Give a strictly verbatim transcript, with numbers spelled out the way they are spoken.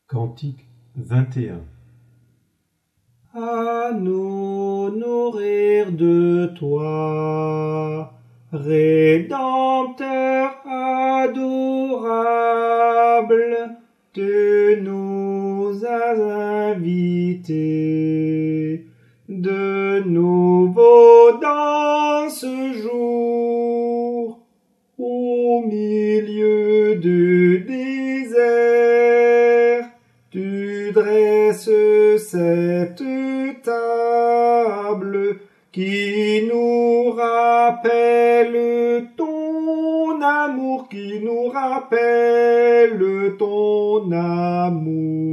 Cantique vingt et un. À nous nourrir de toi, Rédempteur adorable, tu nous as invités de nouveau dans ce jour, au milieu du désert, tu dresses cette table qui nous rappelle ton amour, qui nous rappelle ton amour.